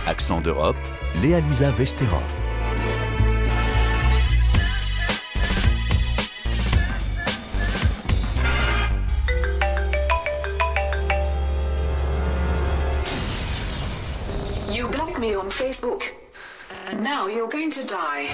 Accent d'Europe, Léa-Lisa Vesterov. You blocked me on Facebook. And now you're going to die.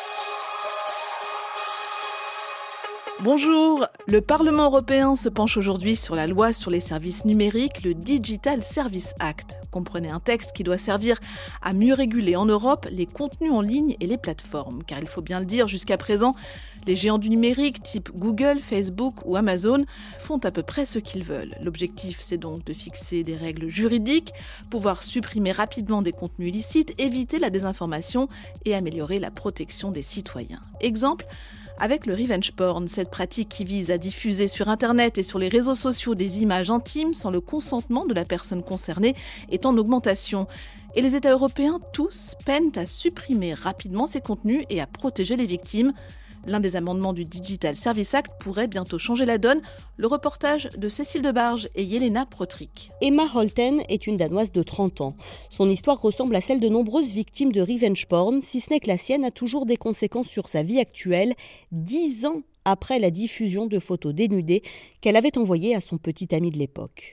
Bonjour, le Parlement européen se penche aujourd'hui sur la loi sur les services numériques, le Digital Services Act. Comprenez un texte qui doit servir à mieux réguler en Europe les contenus en ligne et les plateformes. Car il faut bien le dire, jusqu'à présent, les géants du numérique type Google, Facebook ou Amazon font à peu près ce qu'ils veulent. L'objectif, c'est donc de fixer des règles juridiques, pouvoir supprimer rapidement des contenus illicites, éviter la désinformation et améliorer la protection des citoyens. Exemple, avec le revenge porn, cette pratique qui vise à diffuser sur Internet et sur les réseaux sociaux des images intimes sans le consentement de la personne concernée est en augmentation. Et les États européens, tous, peinent à supprimer rapidement ces contenus et à protéger les victimes. L'un des amendements du Digital Services Act pourrait bientôt changer la donne. Le reportage de Cécile Debarge et Yelena Protrick. Emma Holten est une Danoise de 30 ans. Son histoire ressemble à celle de nombreuses victimes de revenge porn, si ce n'est que la sienne a toujours des conséquences sur sa vie actuelle, 10 ans après la diffusion de photos dénudées qu'elle avait envoyées à son petit ami de l'époque.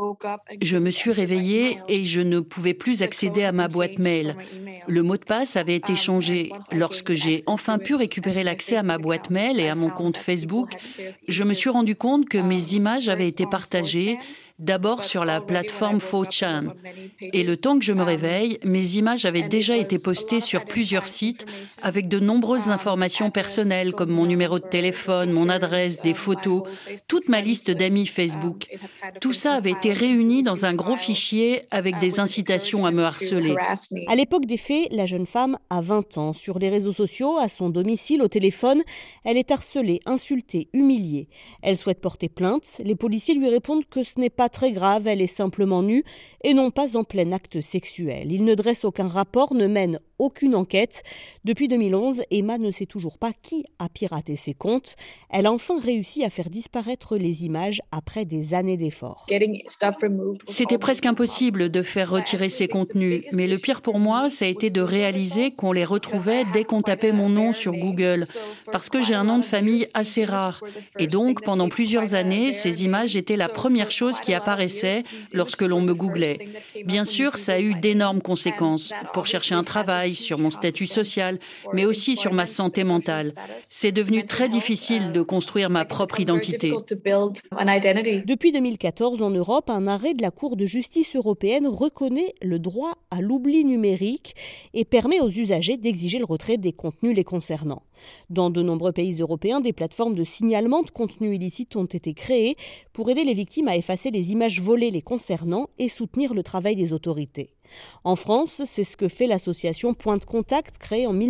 Je me suis réveillée et je ne pouvais plus accéder à ma boîte mail. Le mot de passe avait été changé. Lorsque j'ai enfin pu récupérer l'accès à ma boîte mail et à mon compte Facebook, je me suis rendu compte que mes images avaient été partagées, d'abord sur la plateforme 4chan. Et le temps que je me réveille, mes images avaient déjà été postées sur plusieurs sites avec de nombreuses informations personnelles comme mon numéro de téléphone, mon adresse, des photos, toute ma liste d'amis Facebook. Tout ça avait été réuni dans un gros fichier avec des incitations à me harceler. À l'époque des faits, la jeune femme a 20 ans. Sur les réseaux sociaux, à son domicile, au téléphone, elle est harcelée, insultée, humiliée. Elle souhaite porter plainte. Les policiers lui répondent que ce n'est pas très grave, elle est simplement nue et non pas en plein acte sexuel. Il ne dresse aucun rapport, ne mène aucune enquête. Depuis 2011, Emma ne sait toujours pas qui a piraté ses comptes. Elle a enfin réussi à faire disparaître les images après des années d'efforts. C'était presque impossible de faire retirer ces contenus, mais le pire pour moi, ça a été de réaliser qu'on les retrouvait dès qu'on tapait mon nom sur Google, parce que j'ai un nom de famille assez rare. Et donc, pendant plusieurs années, ces images étaient la première chose qui apparaissait lorsque l'on me googlait. Bien sûr, ça a eu d'énormes conséquences pour chercher un travail, sur mon statut social, mais aussi sur ma santé mentale. C'est devenu très difficile de construire ma propre identité. Depuis 2014, en Europe, un arrêt de la Cour de justice européenne reconnaît le droit à l'oubli numérique et permet aux usagers d'exiger le retrait des contenus les concernant. Dans de nombreux pays européens, des plateformes de signalement de contenus illicites ont été créées pour aider les victimes à effacer les images volées les concernant et soutenir le travail des autorités. En France, c'est ce que fait l'association Point de Contact, créée en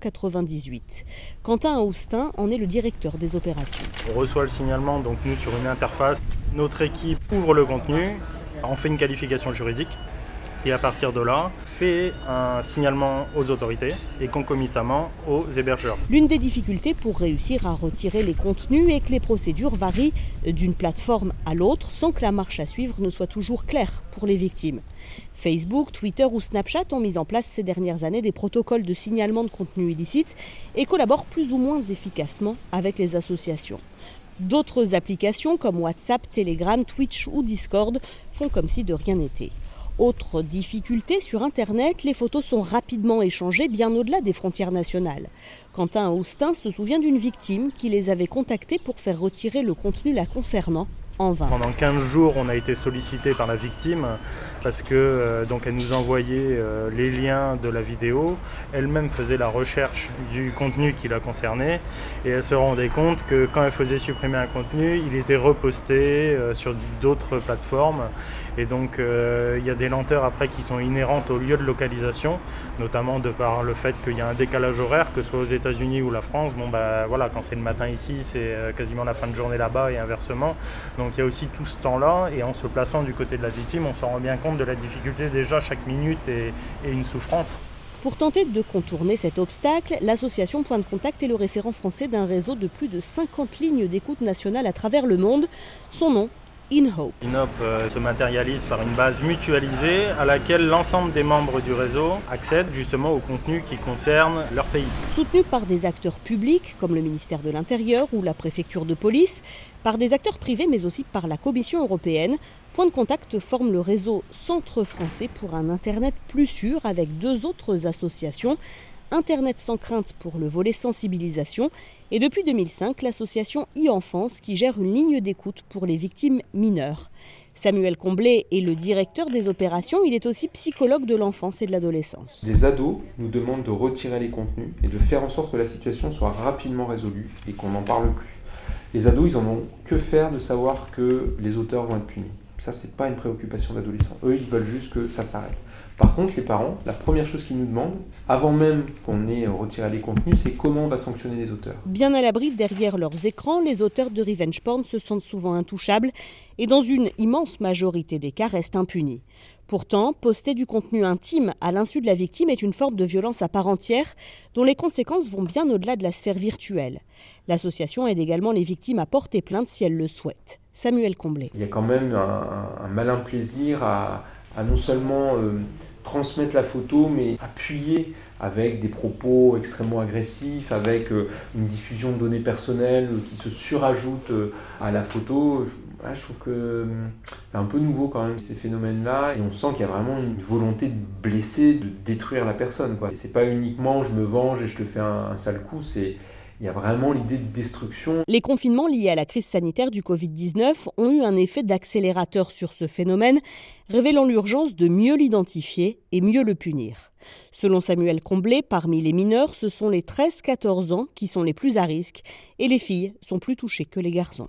1998. Quentin Austin en est le directeur des opérations. On reçoit le signalement, donc nous, sur une interface. Notre équipe ouvre le contenu, en fait une qualification juridique et à partir de là, fait un signalement aux autorités et concomitamment aux hébergeurs. L'une des difficultés pour réussir à retirer les contenus est que les procédures varient d'une plateforme à l'autre sans que la marche à suivre ne soit toujours claire pour les victimes. Facebook, Twitter ou Snapchat ont mis en place ces dernières années des protocoles de signalement de contenus illicites et collaborent plus ou moins efficacement avec les associations. D'autres applications comme WhatsApp, Telegram, Twitch ou Discord font comme si de rien n'était. Autre difficulté, sur Internet, les photos sont rapidement échangées bien au-delà des frontières nationales. Quentin Austin se souvient d'une victime qui les avait contactés pour faire retirer le contenu la concernant en vain. Pendant 15 jours, on a été sollicité par la victime parce que donc elle nous envoyait les liens de la vidéo. Elle-même faisait la recherche du contenu qui la concernait et elle se rendait compte que quand elle faisait supprimer un contenu, il était reposté sur d'autres plateformes. Et donc il y a des lenteurs après qui sont inhérentes au lieu de localisation, notamment de par le fait qu'il y a un décalage horaire, que ce soit aux États-Unis ou la France. Bon bah voilà, quand c'est le matin ici, c'est quasiment la fin de journée là-bas et inversement. Donc il y a aussi tout ce temps-là et en se plaçant du côté de la victime, on s'en rend bien compte de la difficulté déjà chaque minute et une souffrance. Pour tenter de contourner cet obstacle, l'association Point de Contact est le référent français d'un réseau de plus de 50 lignes d'écoute nationale à travers le monde. Son nom, InHope. InHope se matérialise par une base mutualisée à laquelle l'ensemble des membres du réseau accèdent justement au contenu qui concerne leur pays. Soutenu par des acteurs publics comme le ministère de l'Intérieur ou la préfecture de police, par des acteurs privés mais aussi par la Commission européenne, Point de Contact forme le réseau Centre français pour un Internet plus sûr avec 2 autres associations. Internet sans crainte pour le volet sensibilisation et depuis 2005, l'association e-Enfance qui gère une ligne d'écoute pour les victimes mineures. Samuel Comblé est le directeur des opérations, il est aussi psychologue de l'enfance et de l'adolescence. Les ados nous demandent de retirer les contenus et de faire en sorte que la situation soit rapidement résolue et qu'on n'en parle plus. Les ados, ils en ont que faire de savoir que les auteurs vont être punis. Ça, c'est pas une préoccupation d'adolescents. Eux, ils veulent juste que ça s'arrête. Par contre, les parents, la première chose qu'ils nous demandent, avant même qu'on ait retiré les contenus, c'est comment on va sanctionner les auteurs. Bien à l'abri derrière leurs écrans, les auteurs de revenge porn se sentent souvent intouchables et dans une immense majorité des cas restent impunis. Pourtant, poster du contenu intime à l'insu de la victime est une forme de violence à part entière dont les conséquences vont bien au-delà de la sphère virtuelle. L'association aide également les victimes à porter plainte si elles le souhaitent. Samuel Comblé. Il y a quand même un malin plaisir à non seulement transmettre la photo, mais appuyer avec des propos extrêmement agressifs, avec une diffusion de données personnelles qui se surajoutent à la photo. Je trouve que c'est un peu nouveau quand même ces phénomènes-là et on sent qu'il y a vraiment une volonté de blesser, de détruire la personne, quoi. C'est pas uniquement je me venge et je te fais un sale coup, il y a vraiment l'idée de destruction. Les confinements liés à la crise sanitaire du Covid-19 ont eu un effet d'accélérateur sur ce phénomène, révélant l'urgence de mieux l'identifier et mieux le punir. Selon Samuel Comblé, parmi les mineurs, ce sont les 13-14 ans qui sont les plus à risque et les filles sont plus touchées que les garçons.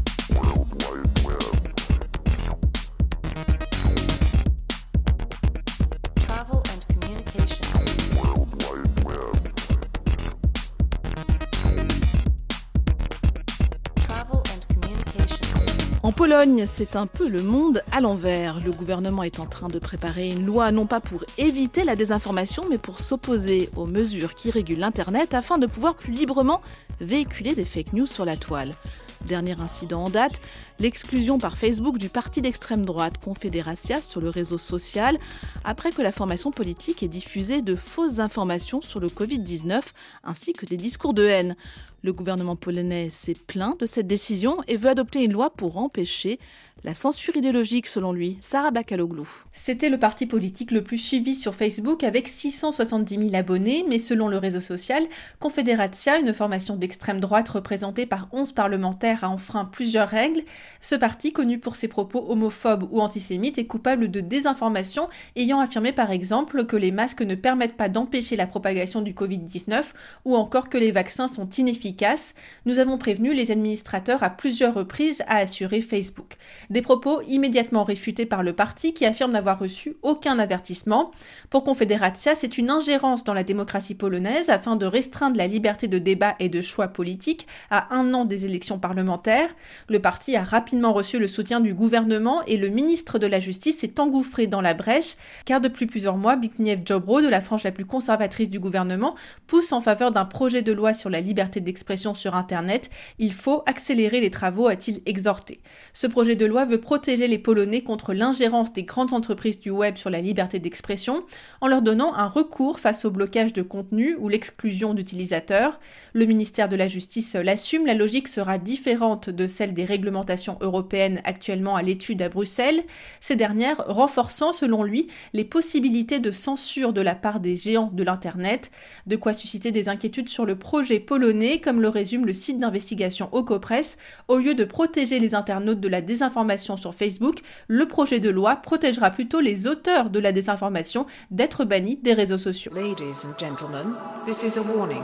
En Pologne, c'est un peu le monde à l'envers. Le gouvernement est en train de préparer une loi non pas pour éviter la désinformation, mais pour s'opposer aux mesures qui régulent l'Internet afin de pouvoir plus librement véhiculer des fake news sur la toile. Dernier incident en date, l'exclusion par Facebook du parti d'extrême droite Confederacja sur le réseau social après que la formation politique ait diffusé de fausses informations sur le Covid-19 ainsi que des discours de haine. Le gouvernement polonais s'est plaint de cette décision et veut adopter une loi pour empêcher la censure idéologique selon lui. Sarah Bakaloglou. C'était le parti politique le plus suivi sur Facebook avec 670 000 abonnés, mais selon le réseau social, Confederacja, une formation d'extrême droite représentée par 11 parlementaires, a enfreint plusieurs règles. Ce parti, connu pour ses propos homophobes ou antisémites, est coupable de désinformation, ayant affirmé par exemple que les masques ne permettent pas d'empêcher la propagation du Covid-19 ou encore que les vaccins sont inefficaces. Nous avons prévenu les administrateurs à plusieurs reprises, a assuré Facebook. Des propos immédiatement réfutés par le parti qui affirme n'avoir reçu aucun avertissement. Pour Confederacja, c'est une ingérence dans la démocratie polonaise afin de restreindre la liberté de débat et de choix politique à 1 an des élections parlementaires. Le parti a rapidement reçu le soutien du gouvernement et le ministre de la Justice s'est engouffré dans la brèche car depuis plusieurs mois, Zbigniew Ziobro, de la frange la plus conservatrice du gouvernement, pousse en faveur d'un projet de loi sur la liberté d'expression sur Internet. Il faut accélérer les travaux, a-t-il exhorté. Ce projet de loi veut protéger les Polonais contre l'ingérence des grandes entreprises du web sur la liberté d'expression en leur donnant un recours face au blocage de contenu ou l'exclusion d'utilisateurs. Le ministère de la Justice l'assume, la logique sera différente de celle des réglementations européennes actuellement à l'étude à Bruxelles, ces dernières renforçant selon lui les possibilités de censure de la part des géants de l'Internet, de quoi susciter des inquiétudes sur le projet polonais, comme le résume le site d'investigation Okopress. Au lieu de protéger les internautes de la désinformation sur Facebook, le projet de loi protégera plutôt les auteurs de la désinformation d'être bannis des réseaux sociaux. Ladies and gentlemen, this is a warning.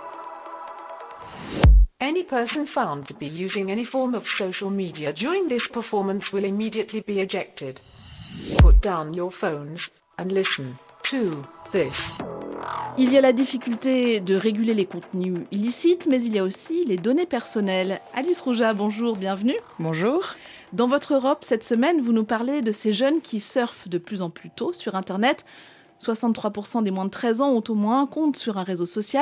Any person found to be using any form of social media during this performance will immediately be ejected. Put down your phones and listen to this. Il y a la difficulté de réguler les contenus illicites, mais il y a aussi les données personnelles. Alice Rouja, bonjour, bienvenue. Bonjour. Dans votre Europe, cette semaine, vous nous parlez de ces jeunes qui surfent de plus en plus tôt sur Internet. 63% des moins de 13 ans ont au moins un compte sur un réseau social.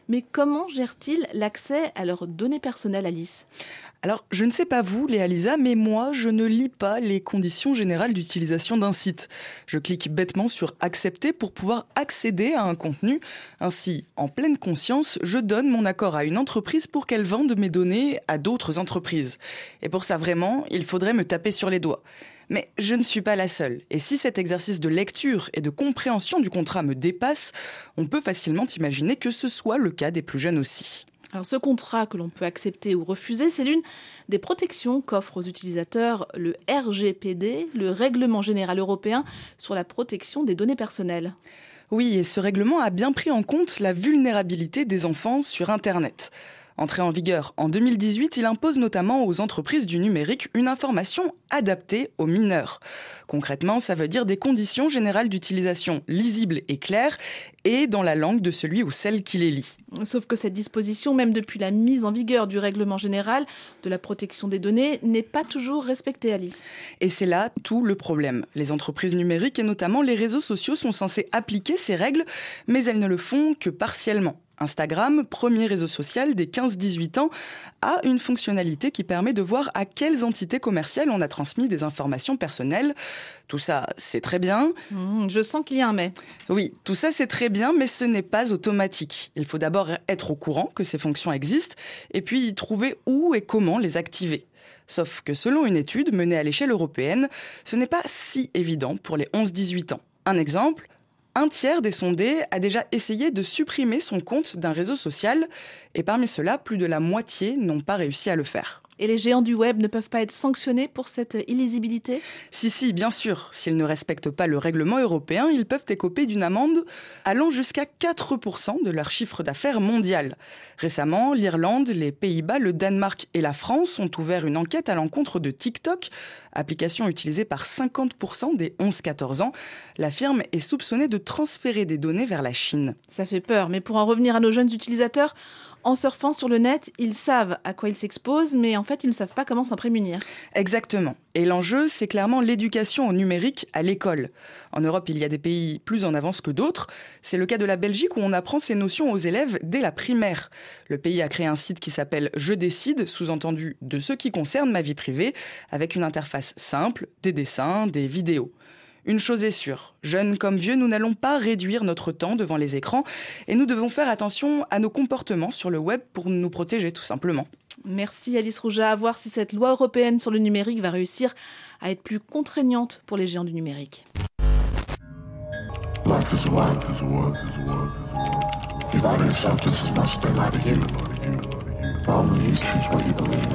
Mais comment gèrent-ils l'accès à leurs données personnelles, Alice ? Alors, je ne sais pas vous, Léa Lisa, mais moi, je ne lis pas les conditions générales d'utilisation d'un site. Je clique bêtement sur « Accepter » pour pouvoir accéder à un contenu. Ainsi, en pleine conscience, je donne mon accord à une entreprise pour qu'elle vende mes données à d'autres entreprises. Et pour ça, vraiment, il faudrait me taper sur les doigts. Mais je ne suis pas la seule. Et si cet exercice de lecture et de compréhension du contrat me dépasse, on peut facilement imaginer que ce soit le cas des plus jeunes aussi. Alors ce contrat que l'on peut accepter ou refuser, c'est l'une des protections qu'offre aux utilisateurs le RGPD, le Règlement général européen sur la protection des données personnelles. Oui, et ce règlement a bien pris en compte la vulnérabilité des enfants sur Internet. Entré en vigueur en 2018, il impose notamment aux entreprises du numérique une information adaptée aux mineurs. Concrètement, ça veut dire des conditions générales d'utilisation lisibles et claires et dans la langue de celui ou celle qui les lit. Sauf que cette disposition, même depuis la mise en vigueur du règlement général de la protection des données, n'est pas toujours respectée, Alice. Et c'est là tout le problème. Les entreprises numériques et notamment les réseaux sociaux sont censés appliquer ces règles, mais elles ne le font que partiellement. Instagram, premier réseau social des 15-18 ans, a une fonctionnalité qui permet de voir à quelles entités commerciales on a transmis des informations personnelles. Tout ça, c'est très bien. Je sens qu'il y a un mais. Oui, tout ça, c'est très bien, mais ce n'est pas automatique. Il faut d'abord être au courant que ces fonctions existent et puis trouver où et comment les activer. Sauf que selon une étude menée à l'échelle européenne, ce n'est pas si évident pour les 11-18 ans. Un exemple, un tiers des sondés a déjà essayé de supprimer son compte d'un réseau social et parmi ceux-là, plus de la moitié n'ont pas réussi à le faire. Et les géants du web ne peuvent pas être sanctionnés pour cette illisibilité ? Si, bien sûr. S'ils ne respectent pas le règlement européen, ils peuvent écoper d'une amende allant jusqu'à 4% de leur chiffre d'affaires mondial. Récemment, l'Irlande, les Pays-Bas, le Danemark et la France ont ouvert une enquête à l'encontre de TikTok, application utilisée par 50% des 11-14 ans. La firme est soupçonnée de transférer des données vers la Chine. Ça fait peur, mais pour en revenir à nos jeunes utilisateurs, en surfant sur le net, ils savent à quoi ils s'exposent, mais en fait, ils ne savent pas comment s'en prémunir. Exactement. Et l'enjeu, c'est clairement l'éducation au numérique à l'école. En Europe, il y a des pays plus en avance que d'autres. C'est le cas de la Belgique où on apprend ces notions aux élèves dès la primaire. Le pays a créé un site qui s'appelle « Je décide », sous-entendu de ce qui concerne ma vie privée, avec une interface simple, des dessins, des vidéos. Une chose est sûre, jeunes comme vieux, nous n'allons pas réduire notre temps devant les écrans et nous devons faire attention à nos comportements sur le web pour nous protéger tout simplement. Merci Alice Rouja. À voir si cette loi européenne sur le numérique va réussir à être plus contraignante pour les géants du numérique. Life is a work. You value yourself just as much as they lie to you. But only you choose what you believe.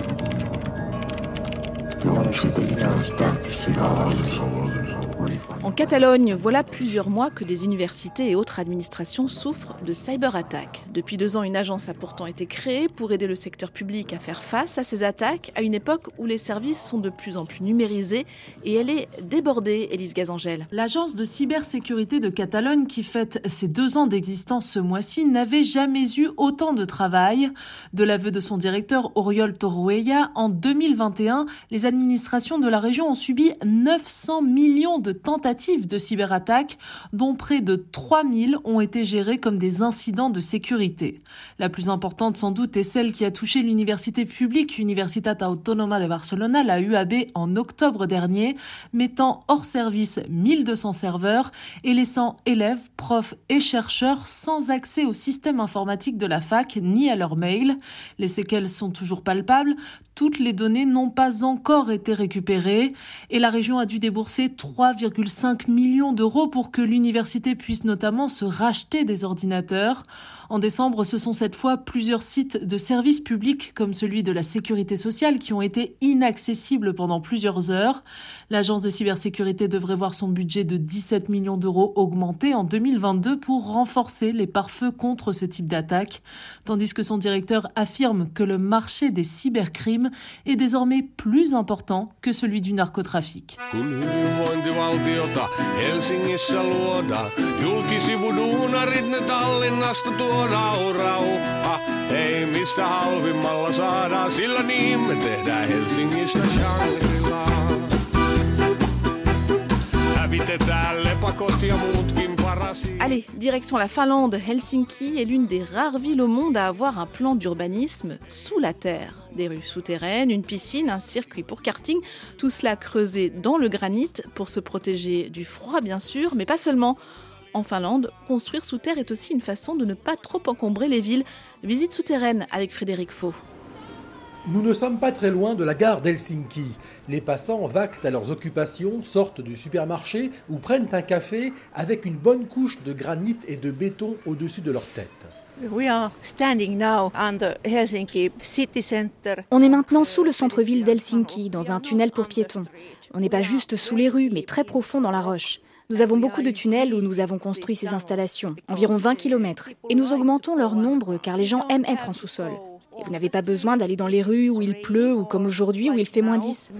The only truth that you know is death to see all others. En Catalogne, voilà plusieurs mois que des universités et autres administrations souffrent de cyberattaques. Depuis 2 ans, une agence a pourtant été créée pour aider le secteur public à faire face à ces attaques, à une époque où les services sont de plus en plus numérisés et elle est débordée, Élise Gazangel. L'agence de cybersécurité de Catalogne, qui fête ses 2 ans d'existence ce mois-ci, n'avait jamais eu autant de travail. De l'aveu de son directeur, Oriol Torroella, en 2021, les administrations de la région ont subi 900 millions de tentatives de cyberattaques, dont près de 3000 ont été gérées comme des incidents de sécurité. La plus importante sans doute est celle qui a touché l'université publique Universitat Autónoma de Barcelona, la UAB, en octobre dernier, mettant hors service 1200 serveurs et laissant élèves, profs et chercheurs sans accès au système informatique de la fac ni à leur mail. Les séquelles sont toujours palpables, toutes les données n'ont pas encore été récupérées et la région a dû débourser 3,5 millions d'euros pour que l'université puisse notamment se racheter des ordinateurs. En décembre, ce sont cette fois plusieurs sites de services publics comme celui de la sécurité sociale qui ont été inaccessibles pendant plusieurs heures. L'agence de cybersécurité devrait voir son budget de 17 millions d'euros augmenter en 2022 pour renforcer les pare-feux contre ce type d'attaque, tandis que son directeur affirme que le marché des cybercrimes est désormais plus important que celui du narcotrafic. Hyvinvointivaltiota Helsingissä luoda. Julkisivuduunarit ne Tallinnasta tuodaan rauha. Ei mistä halvimmalla saadaan, sillä niin me tehdään Helsingistä Shangri-La. Hävitetään lepakot ja muutkin parasiit. Allez, direction la Finlande. Helsinki est l'une des rares villes au monde à avoir un plan d'urbanisme sous la terre. Des rues souterraines, une piscine, un circuit pour karting, tout cela creusé dans le granit pour se protéger du froid bien sûr, mais pas seulement. En Finlande, construire sous terre est aussi une façon de ne pas trop encombrer les villes. Visite souterraine avec Frédéric Faux. Nous ne sommes pas très loin de la gare d'Helsinki. Les passants vaquent à leurs occupations, sortent du supermarché ou prennent un café avec une bonne couche de granit et de béton au-dessus de leur tête. On est maintenant sous le centre-ville d'Helsinki, dans un tunnel pour piétons. On n'est pas juste sous les rues, mais très profond dans la roche. Nous avons beaucoup de tunnels où nous avons construit ces installations, environ 20 km. Et nous augmentons leur nombre car les gens aiment être en sous-sol. Et vous n'avez pas besoin d'aller dans les rues où il pleut ou comme aujourd'hui où il fait moins 10.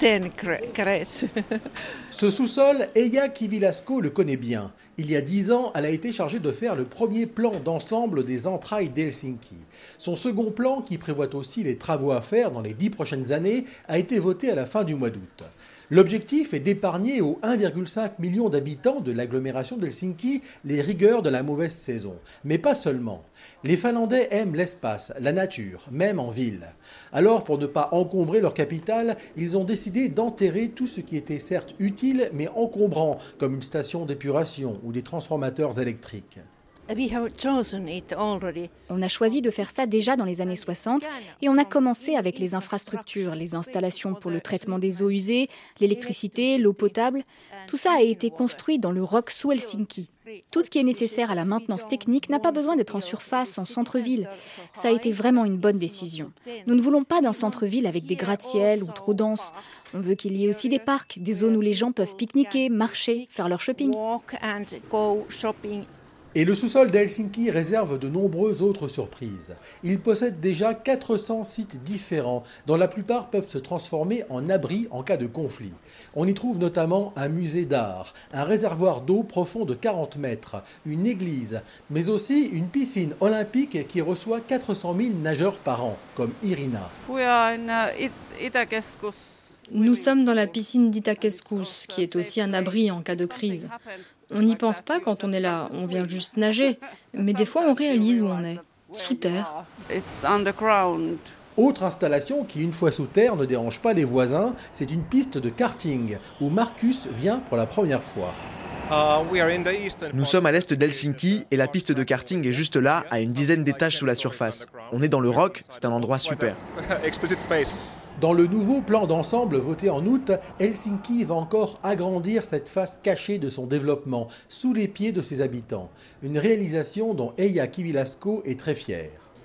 Ce sous-sol, Eija Kivilasko le connaît bien. Il y a 10 ans, elle a été chargée de faire le premier plan d'ensemble des entrailles d'Helsinki. Son second plan, qui prévoit aussi les travaux à faire dans les 10 prochaines années, a été voté à la fin du mois d'août. L'objectif est d'épargner aux 1,5 million d'habitants de l'agglomération d'Helsinki les rigueurs de la mauvaise saison. Mais pas seulement. Les Finlandais aiment l'espace, la nature, même en ville. Alors, pour ne pas encombrer leur capitale, ils ont décidé d'enterrer tout ce qui était certes utile, mais encombrant, comme une station d'épuration ou des transformateurs électriques. On a choisi de faire ça déjà dans les années 60 et on a commencé avec les infrastructures, les installations pour le traitement des eaux usées, l'électricité, l'eau potable. Tout ça a été construit dans le roc sous Helsinki. Tout ce qui est nécessaire à la maintenance technique n'a pas besoin d'être en surface, en centre-ville. Ça a été vraiment une bonne décision. Nous ne voulons pas d'un centre-ville avec des gratte-ciel ou trop dense. On veut qu'il y ait aussi des parcs, des zones où les gens peuvent pique-niquer, marcher, faire leur shopping. Et le sous-sol d'Helsinki réserve de nombreuses autres surprises. Il possède déjà 400 sites différents, dont la plupart peuvent se transformer en abris en cas de conflit. On y trouve notamment un musée d'art, un réservoir d'eau profond de 40 mètres, une église, mais aussi une piscine olympique qui reçoit 400 000 nageurs par an, comme Irina. Nous sommes dans la piscine d'Itäkeskus, qui est aussi un abri en cas de crise. On n'y pense pas quand on est là, on vient juste nager. Mais des fois, on réalise où on est, sous terre. Autre installation qui, une fois sous terre, ne dérange pas les voisins, c'est une piste de karting, où Marcus vient pour la première fois. Nous sommes à l'est d'Helsinki et la piste de karting est juste là, à une dizaine d'étages sous la surface. On est dans le roc, c'est un endroit super. Dans le nouveau plan d'ensemble voté en août, Helsinki va encore agrandir cette face cachée de son développement, sous les pieds de ses habitants. Une réalisation dont Eija Kivilasko est très fière.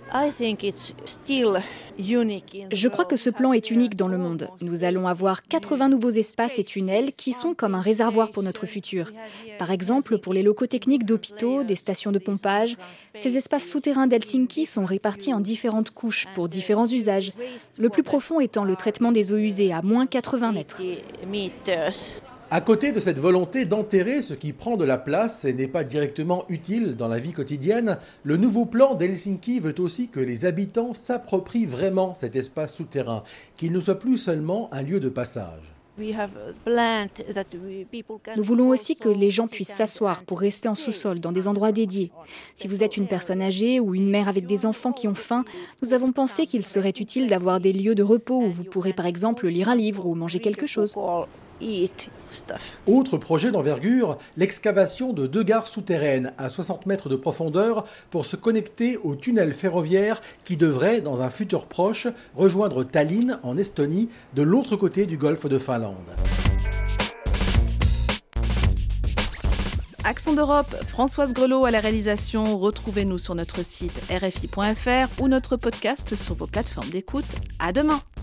Je crois que ce plan est unique dans le monde. Nous allons avoir 80 nouveaux espaces et tunnels qui sont comme un réservoir pour notre futur. Par exemple, pour les locaux techniques d'hôpitaux, des stations de pompage, ces espaces souterrains d'Helsinki sont répartis en différentes couches pour différents usages. Le plus profond étant le traitement des eaux usées à moins 80 mètres. À côté de cette volonté d'enterrer ce qui prend de la place et n'est pas directement utile dans la vie quotidienne, le nouveau plan d'Helsinki veut aussi que les habitants s'approprient vraiment cet espace souterrain, qu'il ne soit plus seulement un lieu de passage. Nous voulons aussi que les gens puissent s'asseoir pour rester en sous-sol dans des endroits dédiés. Si vous êtes une personne âgée ou une mère avec des enfants qui ont faim, nous avons pensé qu'il serait utile d'avoir des lieux de repos où vous pourrez par exemple lire un livre ou manger quelque chose. Autre projet d'envergure, l'excavation de 2 gares souterraines à 60 mètres de profondeur pour se connecter au tunnel ferroviaire qui devrait, dans un futur proche, rejoindre Tallinn en Estonie, de l'autre côté du golfe de Finlande. Accent d'Europe, Françoise Grelot à la réalisation. Retrouvez-nous sur notre site rfi.fr ou notre podcast sur vos plateformes d'écoute. À demain!